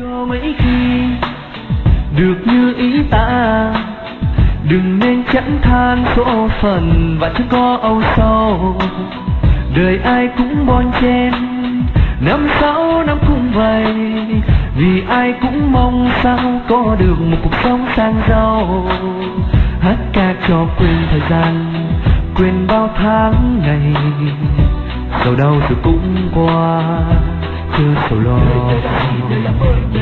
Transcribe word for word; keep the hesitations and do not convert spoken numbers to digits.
có mấy khi được như ý ta, đừng nên chẳng than số phận và chẳng có âu sầu. Đời ai cũng bon chen, năm sáu năm cũng vậy, vì ai cũng mong sao có được một cuộc sống sang giàu. Hát ca cho quên thời gian, quên bao tháng ngày, sầu đau rồi cũng qua, chưa sầu lo.